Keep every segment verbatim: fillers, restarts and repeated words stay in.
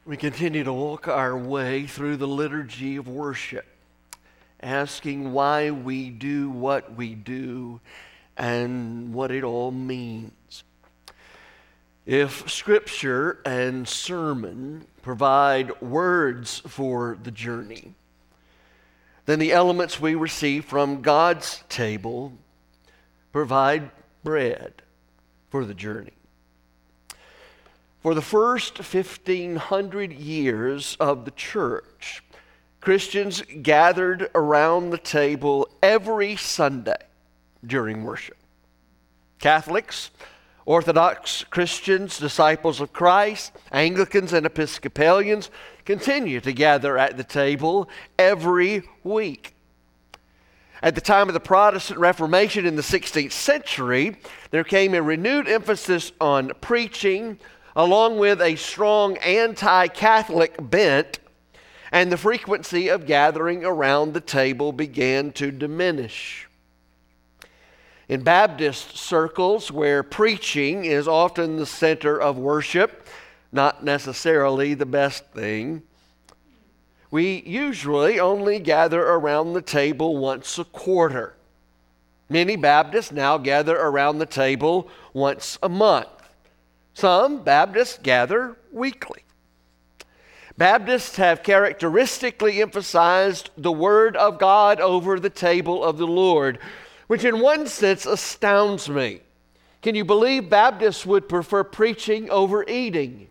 We continue to walk our way through the liturgy of worship, asking why we do what we do and what it all means. If Scripture and sermon provide words for the journey, then the elements we receive from God's table provide bread for the journey. For the first fifteen hundred years of the church, Christians gathered around the table every Sunday during worship. Catholics, Orthodox Christians, disciples of Christ, Anglicans, and Episcopalians continue to gather at the table every week. At the time of the Protestant Reformation in the sixteenth century, there came a renewed emphasis on preaching, along with a strong anti-Catholic bent, and the frequency of gathering around the table began to diminish. In Baptist circles, where preaching is often the center of worship, not necessarily the best thing, we usually only gather around the table once a quarter. Many Baptists now gather around the table once a month. Some Baptists gather weekly. Baptists have characteristically emphasized the Word of God over the table of the Lord, which in one sense astounds me. Can you believe Baptists would prefer preaching over eating?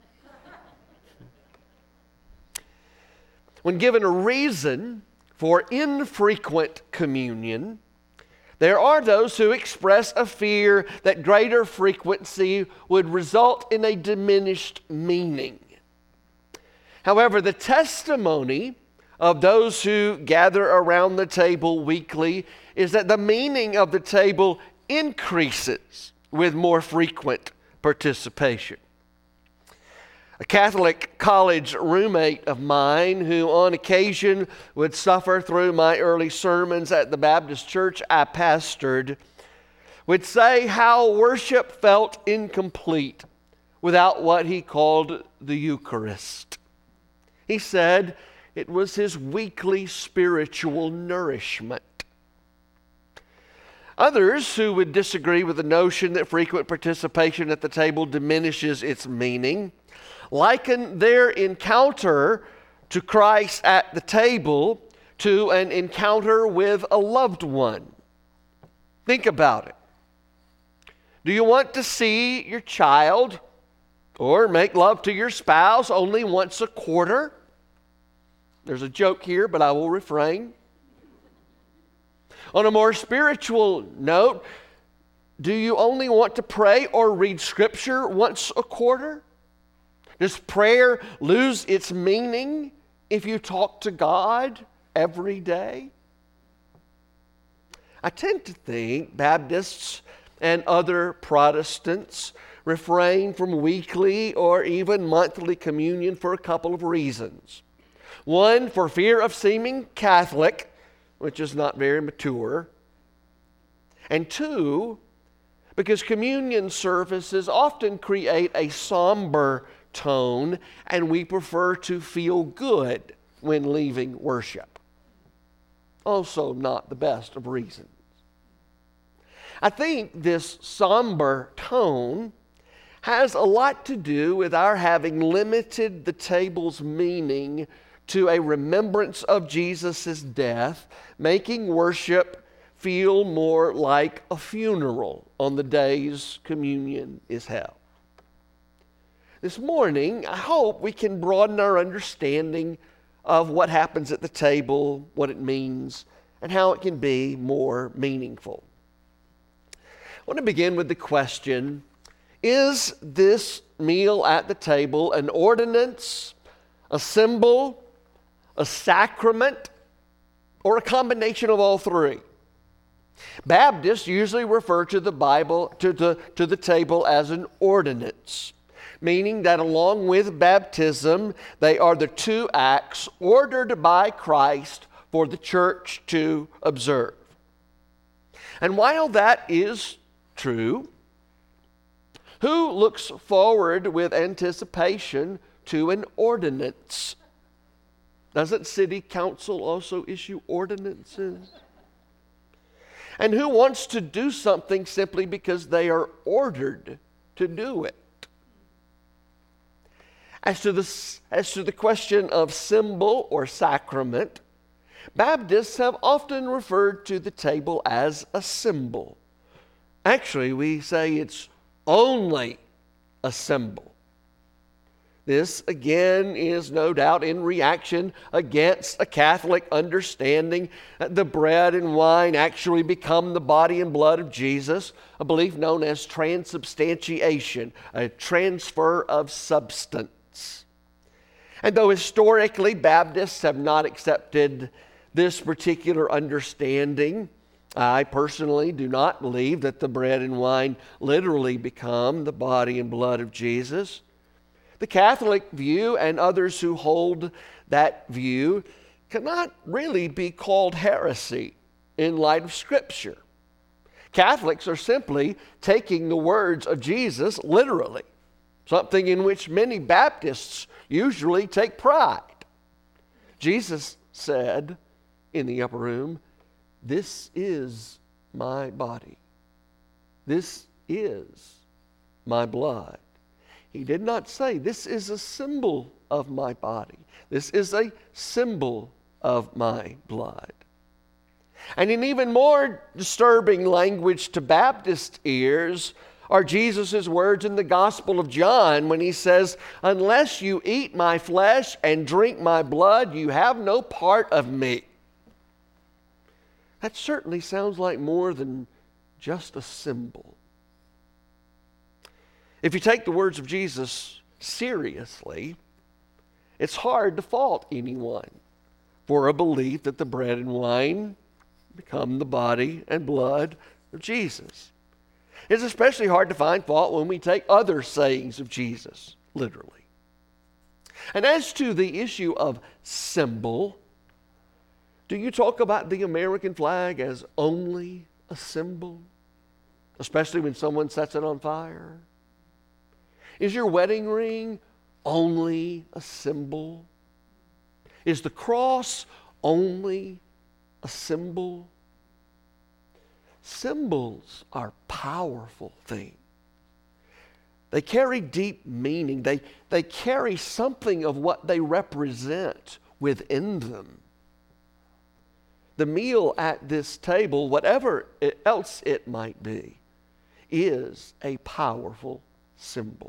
When given a reason for infrequent communion, there are those who express a fear that greater frequency would result in a diminished meaning. However, the testimony of those who gather around the table weekly is that the meaning of the table increases with more frequent participation. A Catholic college roommate of mine, who on occasion would suffer through my early sermons at the Baptist church I pastored, would say how worship felt incomplete without what he called the Eucharist. He said it was his weekly spiritual nourishment. Others who would disagree with the notion that frequent participation at the table diminishes its meaning liken their encounter to Christ at the table to an encounter with a loved one. Think about it. Do you want to see your child or make love to your spouse only once a quarter? There's a joke here, but I will refrain. On a more spiritual note, do you only want to pray or read Scripture once a quarter? Does prayer lose its meaning if you talk to God every day? I tend to think Baptists and other Protestants refrain from weekly or even monthly communion for a couple of reasons. One, for fear of seeming Catholic, which is not very mature. And two, because communion services often create a somber tone, and we prefer to feel good when leaving worship. Also not the best of reasons. I think this somber tone has a lot to do with our having limited the table's meaning to a remembrance of Jesus' death, making worship feel more like a funeral on the days communion is held. This morning, I hope we can broaden our understanding of what happens at the table, what it means, and how it can be more meaningful. I want to begin with the question, is this meal at the table an ordinance, a symbol, a sacrament, or a combination of all three? Baptists usually refer to the Bible, to the, to the table as an ordinance, meaning that along with baptism, they are the two acts ordered by Christ for the church to observe. And while that is true, who looks forward with anticipation to an ordinance. Doesn't city council also issue ordinances? And who wants to do something simply because they are ordered to do it? As to the, as to the question of symbol or sacrament, Baptists have often referred to the table as a symbol. Actually, we say it's only a symbol. This, again, is no doubt in reaction against a Catholic understanding that the bread and wine actually become the body and blood of Jesus, a belief known as transubstantiation, a transfer of substance. And though historically Baptists have not accepted this particular understanding, I personally do not believe that the bread and wine literally become the body and blood of Jesus. The Catholic view and others who hold that view cannot really be called heresy in light of Scripture. Catholics are simply taking the words of Jesus literally, something in which many Baptists usually take pride. Jesus said in the upper room, "This is my body. This is my blood." He did not say, "This is a symbol of my body. This is a symbol of my blood." And in even more disturbing language to Baptist ears are Jesus' words in the Gospel of John when he says, "Unless you eat my flesh and drink my blood, you have no part of me." That certainly sounds like more than just a symbol. If you take the words of Jesus seriously, it's hard to fault anyone for a belief that the bread and wine become the body and blood of Jesus. It's especially hard to find fault when we take other sayings of Jesus literally. And as to the issue of symbol, do you talk about the American flag as only a symbol, especially when someone sets it on fire? Is your wedding ring only a symbol? Is the cross only a symbol? Symbols are powerful things. They carry deep meaning. They, they carry something of what they represent within them. The meal at this table, whatever it, else it might be, is a powerful symbol.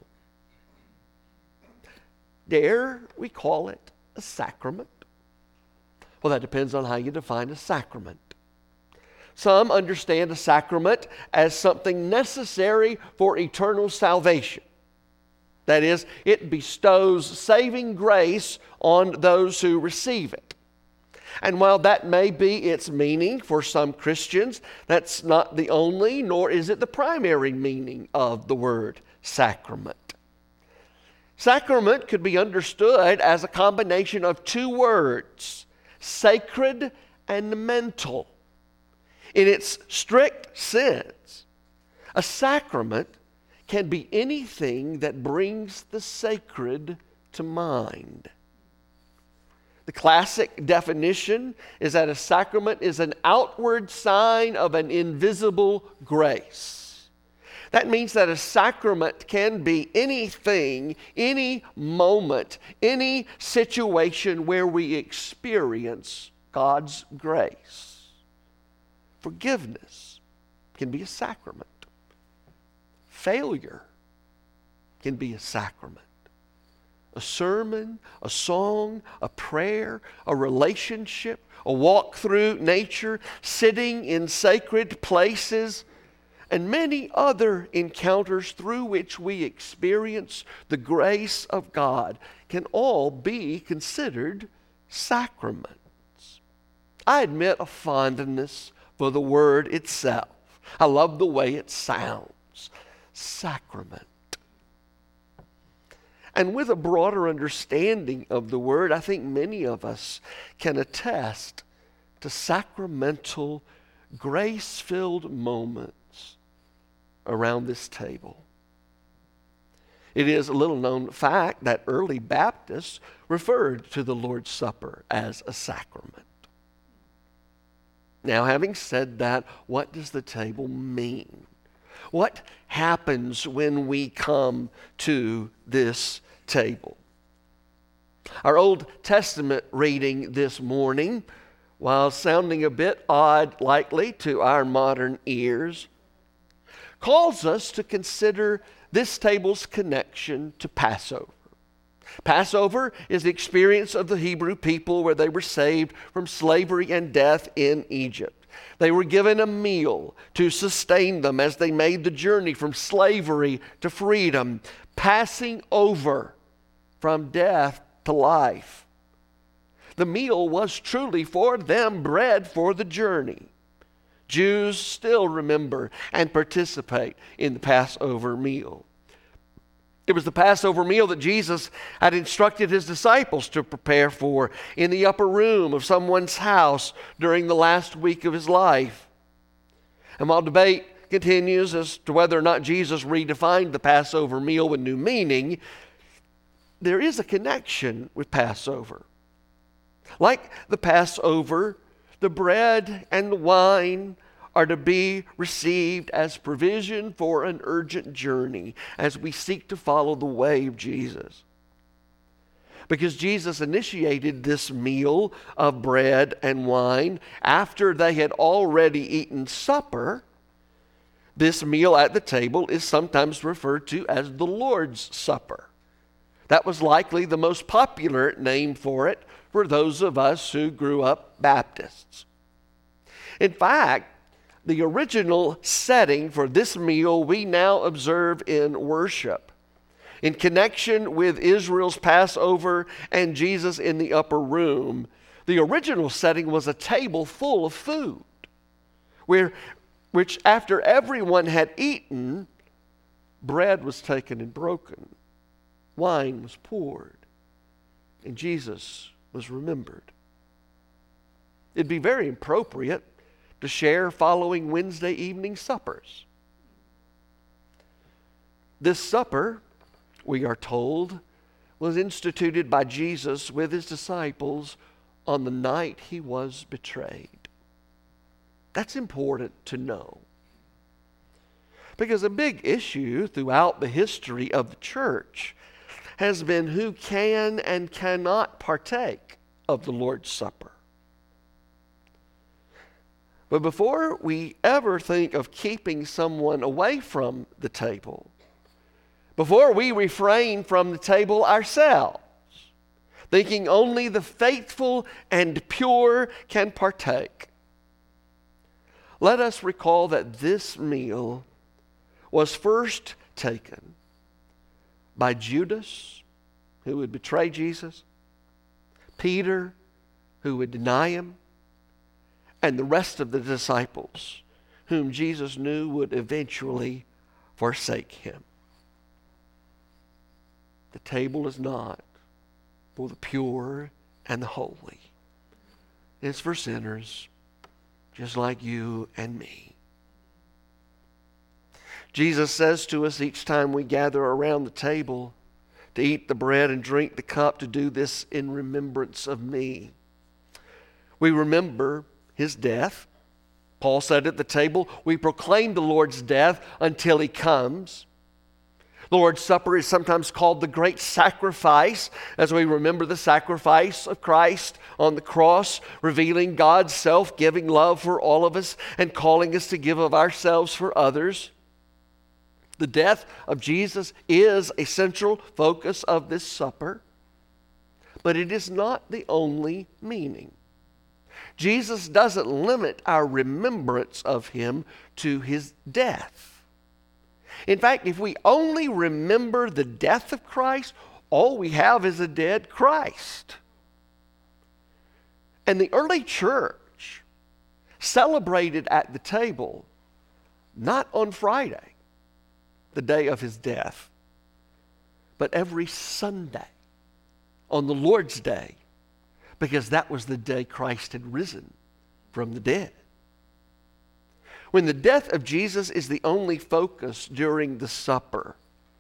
Dare we call it a sacrament? Well, that depends on how you define a sacrament. Some understand a sacrament as something necessary for eternal salvation. That is, it bestows saving grace on those who receive it. And while that may be its meaning for some Christians, that's not the only, nor is it the primary meaning of the word sacrament. Sacrament could be understood as a combination of two words, sacred and mental. In its strict sense, a sacrament can be anything that brings the sacred to mind. The classic definition is that a sacrament is an outward sign of an invisible grace. That means that a sacrament can be anything, any moment, any situation where we experience God's grace. Forgiveness can be a sacrament. Failure can be a sacrament. A sermon, a song, a prayer, a relationship, a walk through nature, sitting in sacred places, and many other encounters through which we experience the grace of God can all be considered sacraments. I admit a fondness for the word itself. I love the way it sounds. Sacrament. And with a broader understanding of the word, I think many of us can attest to sacramental, grace-filled moments around this table. It is a little known fact that early Baptists referred to the Lord's Supper as a sacrament. Now, having said that, what does the table mean? What happens when we come to this table? Our Old Testament reading this morning, while sounding a bit odd likely to our modern ears, calls us to consider this table's connection to Passover. Passover is the experience of the Hebrew people where they were saved from slavery and death in Egypt. They were given a meal to sustain them as they made the journey from slavery to freedom, passing over from death to life. The meal was truly for them bread for the journey. Jews still remember and participate in the Passover meal. It was the Passover meal that Jesus had instructed his disciples to prepare for in the upper room of someone's house during the last week of his life. And while debate continues as to whether or not Jesus redefined the Passover meal with new meaning, there is a connection with Passover. Like the Passover, the bread and the wine are to be received as provision for an urgent journey as we seek to follow the way of Jesus. Because Jesus initiated this meal of bread and wine after they had already eaten supper, this meal at the table is sometimes referred to as the Lord's Supper. That was likely the most popular name for it for those of us who grew up Baptists. In fact, the original setting for this meal we now observe in worship, in connection with Israel's Passover and Jesus in the upper room, the original setting was a table full of food, where, which after everyone had eaten, bread was taken and broken, wine was poured, and Jesus was remembered. It'd be very appropriate to share following Wednesday evening suppers. This supper, we are told, was instituted by Jesus with his disciples on the night he was betrayed. That's important to know. Because a big issue throughout the history of the church has been who can and cannot partake of the Lord's Supper. But before we ever think of keeping someone away from the table, before we refrain from the table ourselves, thinking only the faithful and pure can partake, let us recall that this meal was first taken by Judas, who would betray Jesus, Peter, who would deny him, and the rest of the disciples whom Jesus knew would eventually forsake him. The table is not for the pure and the holy. It's for sinners just like you and me. Jesus says to us each time we gather around the table to eat the bread and drink the cup, to do this in remembrance of me. We remember his death. Paul said at the table, we proclaim the Lord's death until he comes. The Lord's Supper is sometimes called the great sacrifice, as we remember the sacrifice of Christ on the cross, revealing God's self-giving love for all of us and calling us to give of ourselves for others. The death of Jesus is a central focus of this supper, but it is not the only meaning. Jesus doesn't limit our remembrance of him to his death. In fact, if we only remember the death of Christ, all we have is a dead Christ. And the early church celebrated at the table, not on Friday, the day of his death, but every Sunday, on the Lord's Day, because that was the day Christ had risen from the dead. When the death of Jesus is the only focus during the supper,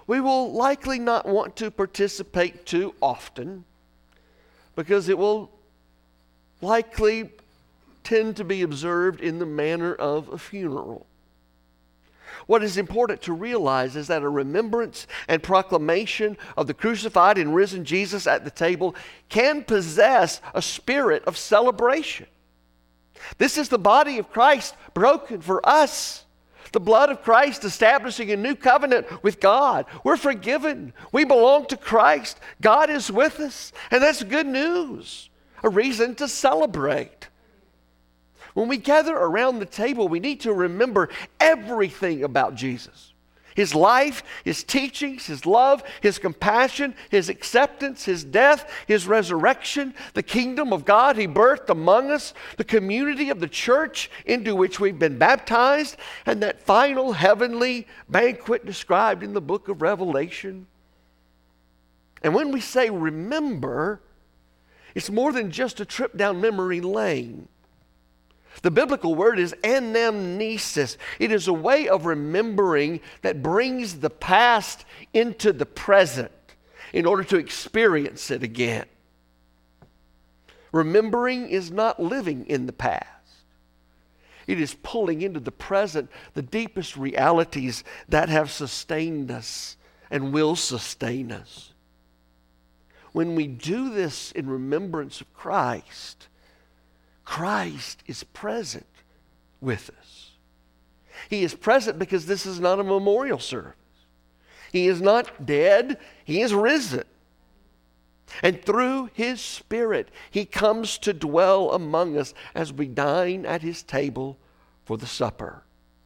we will likely not want to participate too often because it will likely tend to be observed in the manner of a funeral. What is important to realize is that a remembrance and proclamation of the crucified and risen Jesus at the table can possess a spirit of celebration. This is the body of Christ broken for us. The blood of Christ establishing a new covenant with God. We're forgiven. We belong to Christ. God is with us. And that's good news. A reason to celebrate. When we gather around the table, we need to remember everything about Jesus. His life, His teachings, His love, His compassion, His acceptance, His death, His resurrection, the kingdom of God He birthed among us, the community of the church into which we've been baptized, and that final heavenly banquet described in the book of Revelation. And when we say remember, it's more than just a trip down memory lane. The biblical word is anamnesis. It is a way of remembering that brings the past into the present in order to experience it again. Remembering is not living in the past. It is pulling into the present the deepest realities that have sustained us and will sustain us. When we do this in remembrance of Christ, Christ is present with us. He is present because this is not a memorial service. He is not dead. He is risen. And through His Spirit, He comes to dwell among us as we dine at His table for the supper.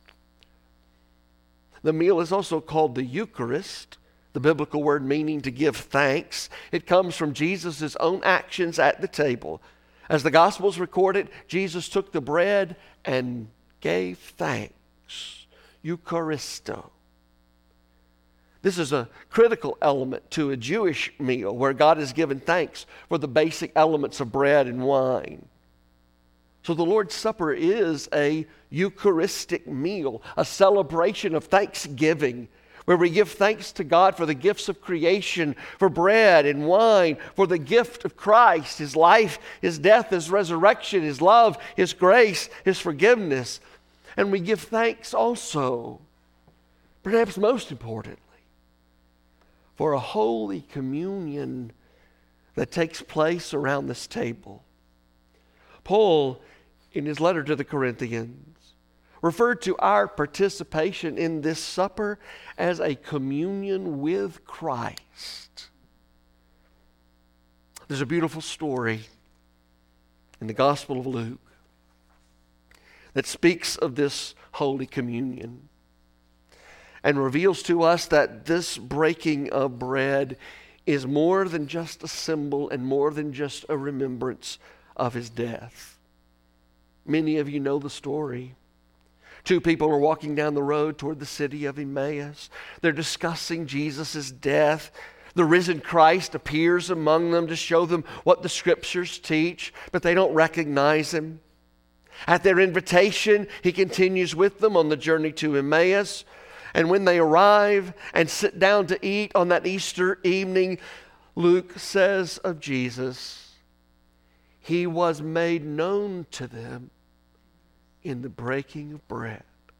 The meal is also called the Eucharist, the biblical word meaning to give thanks. It comes from Jesus' own actions at the table. As the Gospels record it, Jesus took the bread and gave thanks. Eucharisto. This is a critical element to a Jewish meal where God has given thanks for the basic elements of bread and wine. So the Lord's Supper is a Eucharistic meal, a celebration of thanksgiving, where we give thanks to God for the gifts of creation, for bread and wine, for the gift of Christ, His life, His death, His resurrection, His love, His grace, His forgiveness. And we give thanks also, perhaps most importantly, for a holy communion that takes place around this table. Paul, in his letter to the Corinthians, referred to our participation in this supper as a communion with Christ. There's a beautiful story in the Gospel of Luke that speaks of this Holy Communion and reveals to us that this breaking of bread is more than just a symbol and more than just a remembrance of His death. Many of you know the story. Two people are walking down the road toward the city of Emmaus. They're discussing Jesus' death. The risen Christ appears among them to show them what the Scriptures teach, but they don't recognize Him. At their invitation, He continues with them on the journey to Emmaus. And when they arrive and sit down to eat on that Easter evening, Luke says of Jesus, He was made known to them in the breaking of bread.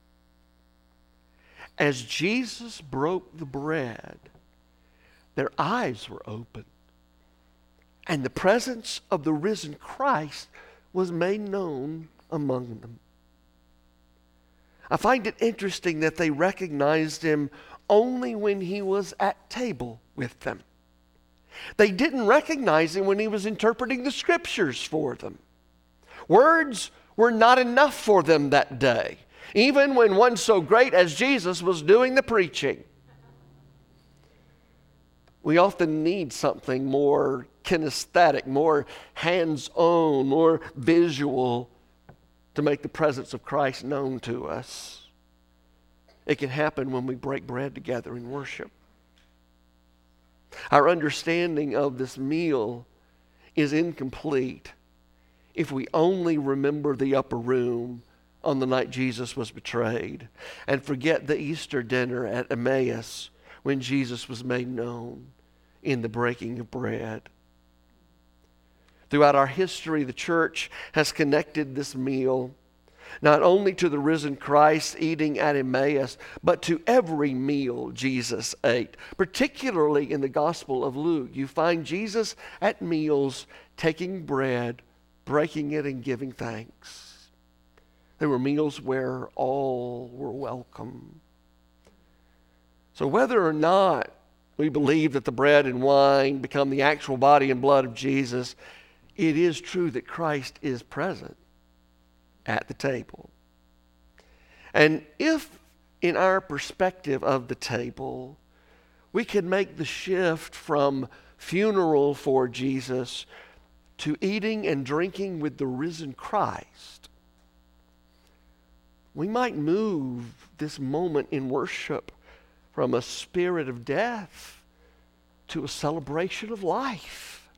As Jesus broke the bread, their eyes were opened, and the presence of the risen Christ was made known among them. I find it interesting that they recognized Him only when He was at table with them. They didn't recognize Him when He was interpreting the Scriptures for them. Words were not enough for them that day, even when one so great as Jesus was doing the preaching. We often need something more kinesthetic, more hands-on, more visual to make the presence of Christ known to us. It can happen when we break bread together in worship. Our understanding of this meal is incomplete if we only remember the upper room on the night Jesus was betrayed and forget the Easter dinner at Emmaus when Jesus was made known in the breaking of bread. Throughout our history, the church has connected this meal not only to the risen Christ eating at Emmaus, but to every meal Jesus ate. Particularly in the Gospel of Luke, you find Jesus at meals taking bread, breaking it, and giving thanks. There were meals where all were welcome. So whether or not we believe that the bread and wine become the actual body and blood of Jesus, it is true that Christ is present at the table. And if, in our perspective of the table, we can make the shift from funeral for Jesus to eating and drinking with the risen Christ, we might move this moment in worship from a spirit of death to a celebration of life.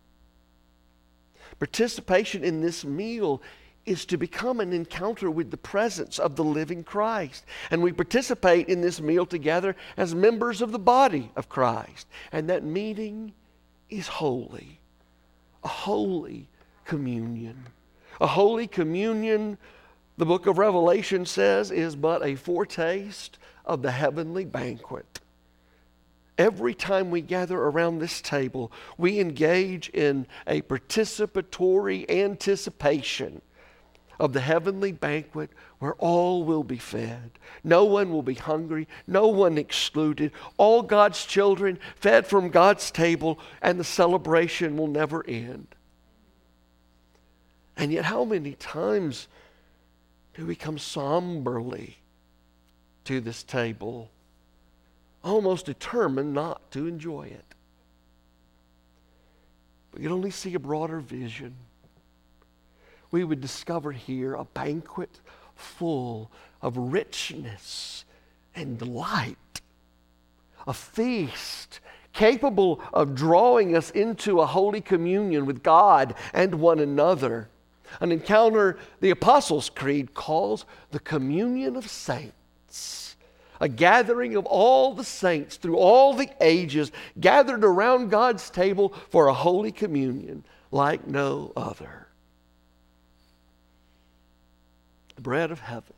Participation in this meal is to become an encounter with the presence of the living Christ. And we participate in this meal together as members of the body of Christ. And that meeting is holy. A holy communion. A holy communion, the book of Revelation says, is but a foretaste of the heavenly banquet. Every time we gather around this table, we engage in a participatory anticipation of the heavenly banquet where all will be fed. No one will be hungry, no one excluded. All God's children fed from God's table, and the celebration will never end. And yet how many times do we come somberly to this table, almost determined not to enjoy it? We can only see a broader vision. We would discover here a banquet full of richness and delight. A feast capable of drawing us into a holy communion with God and one another. An encounter the Apostles' Creed calls the communion of saints. A gathering of all the saints through all the ages gathered around God's table for a holy communion like no other. The bread of heaven,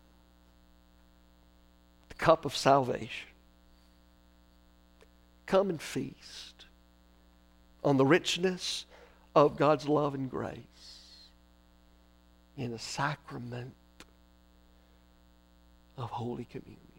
the cup of salvation. Come and feast on the richness of God's love and grace in a sacrament of Holy Communion.